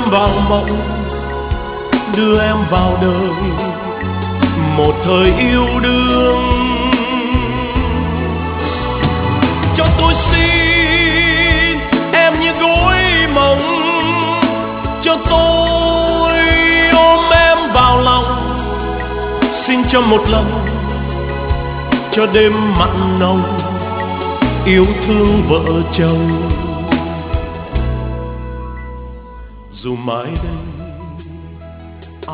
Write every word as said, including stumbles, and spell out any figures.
vào mộng, đưa em vào đời một thời yêu đương. Cho tôi xin em như gối mộng, cho tôi ôm em vào lòng. Xin cho một lần, cho đêm mặn nồng yêu thương vợ chồng. Dù mãi đây